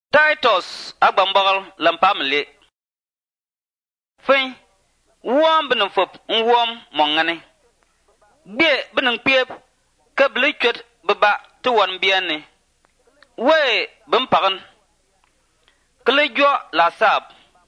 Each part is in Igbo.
Titus agbambagal lampamle. Fin wom binin fop wom mongane. Bie binin piep ke blichwet beba te wan bienne. We bin pagan. Kele jo la sab.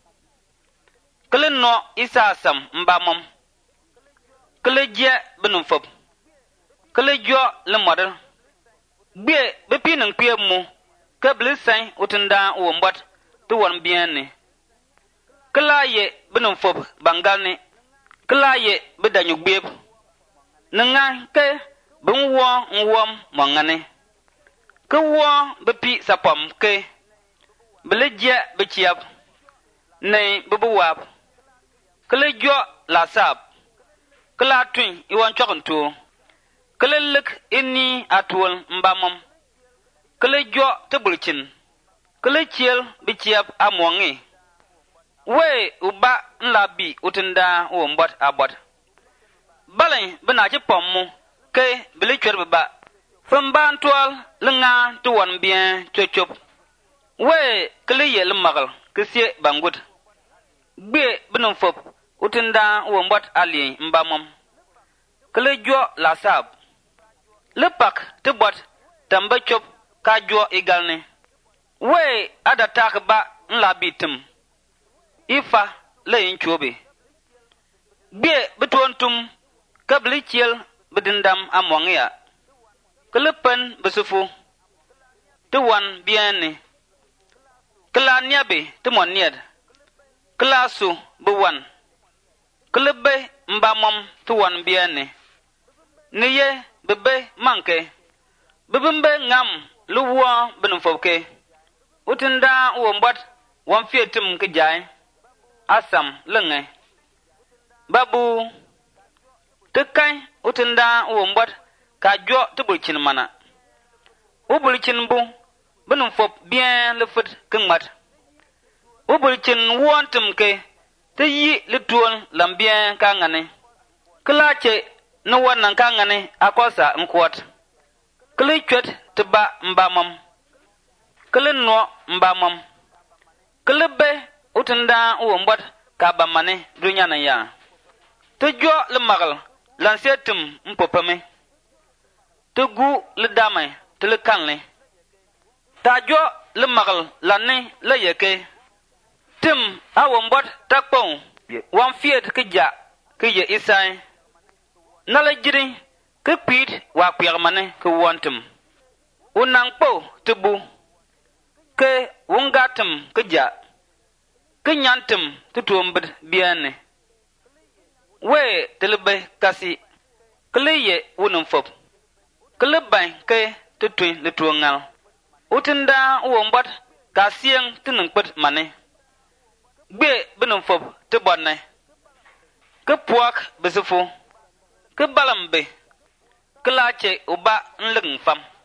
Kele no isa sam mbamom. Kele je binin fop. Kele jo le model. Bie bepi ning piep mu. Ke blisain utunda wombot te wan bienne. Kela ye binin fop bangalni. Kela ye bedanyuk biep. Nenga ke bin wom mongane. Ke wo bepi sapom ke. Belije bechiap. Nei bebuwap. Kele jo la sab. Kela twin iwan chokuntu. Kele lik inni atwol mbamom. Kele jo te bulchin. Kele chiel bechiap amwangi. We uba nlabi utunda wombot abot. Balen bena ci pommu ke bili chwer beba. Femban twal lenga tuwan bien chochop. We kele yel magal kesie bangut. Gbe benum fop utunda wombot ali mbamom. Kele jo la sab. Le pak te bot tamba chop ka jo igalne. We ada tak ba nlabi tim. Ifa le inchobe. Gbe betontum kabli chiel bedindam amwangia. Kelepen besufu. Te wan bienne. Kela niabe te mon nied. Kela su bewan. Kelebe mbamom te wan bienne. Niye bebe manke. Bebembe ngam luwa benufobke. Utinda uwombot wan fietum kejai. Asam lenge. Babu tekai utunda wombot ka jo tubulchin mana. Ubulchin bu benum fop bien le fut kengmat. Ubulchin wontum ke te yi le tuon lambien ka ngane. Klache no wanan ka ngane akosa nkwot. Kle chwet te ba mbamam. Kle no mbamam. Kle be utunda wombot ka bamane dunya na ya. Te jo le magal lansetum mpopame. Te gu le damay te le kanle. Ta jo le magal lanne le yeke. Tim a wombot takpon wan fiet ke ja ke ye isai. Na le jiri ke pit wa piermane ke wontum. Unang po te bu ke wungatum ke ja. Ke nyantum te tuombed bienne. We telebe kasi. Kele ye wunum fop. Kele bany ke te twin le tuongal. Utinda wombot kasiyeng te nungpet mane. Gbe benum fop te bonne. Ke puak besufu. Ke balambe. Ke lache uba nleng fam.